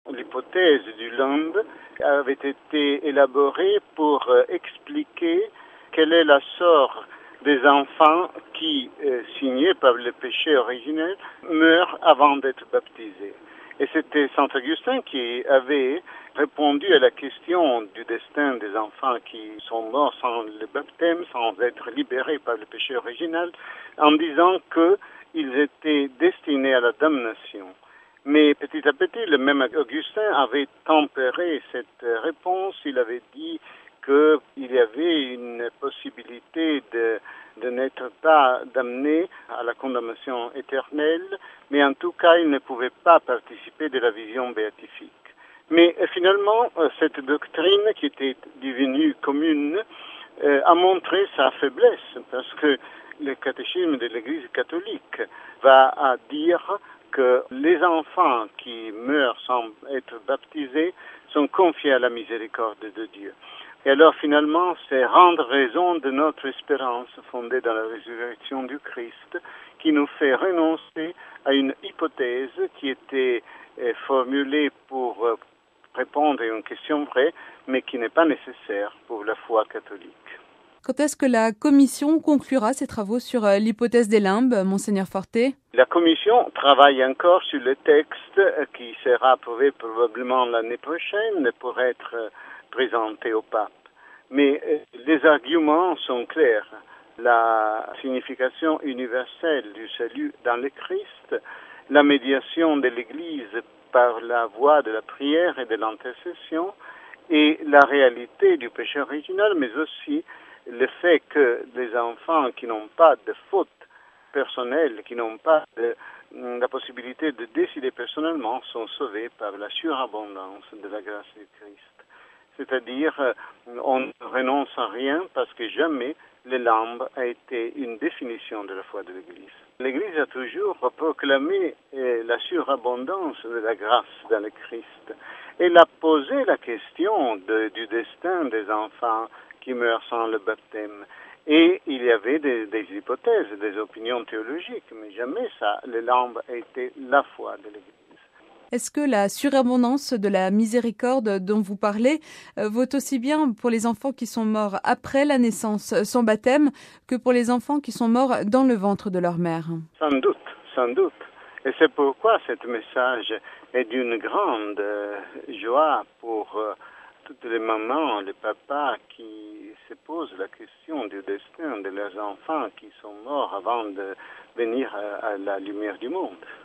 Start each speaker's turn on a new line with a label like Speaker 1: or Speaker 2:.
Speaker 1: l'hypothèse du limbe avait été élaborée pour expliquer quel est la sort des enfants qui, signés par le péché originel, meurent avant d'être baptisés. Et c'était Saint Augustin qui avait répondu à la question du destin des enfants qui sont morts sans le baptême, sans être libérés par le péché original, en disant qu'ils étaient destinés à la damnation. Mais petit à petit, le même Augustin avait tempéré cette réponse. Il avait dit qu'il y avait une possibilité de n'être pas damné à la condamnation éternelle, mais en tout cas, il ne pouvait pas participer de la vision béatifique. Mais finalement, cette doctrine qui était devenue commune a montré sa faiblesse, parce que le catéchisme de l'Église catholique va dire que les enfants qui meurent sans être baptisés sont confiés à la miséricorde de Dieu. Et alors finalement, c'est rendre raison de notre espérance fondée dans la résurrection du Christ qui nous fait renoncer à une hypothèse qui était formulée pour répondre à une question vraie, mais qui n'est pas nécessaire pour la foi catholique.
Speaker 2: Quand est-ce que la commission conclura ses travaux sur l'hypothèse des limbes, Monseigneur Fortet?
Speaker 1: La commission travaille encore sur le texte qui sera approuvé probablement l'année prochaine pour être présenté au pape. Mais les arguments sont clairs. La signification universelle du salut dans le Christ, la médiation de l'Église par la voie de la prière et de l'intercession, et la réalité du péché original, mais aussi le fait que les enfants qui n'ont pas de faute personnelle, qui n'ont pas la possibilité de décider personnellement, sont sauvés par la surabondance de la grâce du Christ. C'est-à-dire, on ne renonce à rien parce que jamais le limbe a été une définition de la foi de l'Église. L'Église a toujours proclamé la surabondance de la grâce dans le Christ. Elle a posé la question du destin des enfants qui meurent sans le baptême. Et il y avait des hypothèses, des opinions théologiques, mais jamais le limbe a été la foi de l'Église.
Speaker 2: Est-ce que la surabondance de la miséricorde dont vous parlez vaut aussi bien pour les enfants qui sont morts après la naissance sans baptême que pour les enfants qui sont morts dans le ventre de leur mère?
Speaker 1: Sans doute, sans doute. Et c'est pourquoi ce message est d'une grande joie pour toutes les mamans, les papas qui se posent la question du destin de leurs enfants qui sont morts avant de venir à la lumière du monde.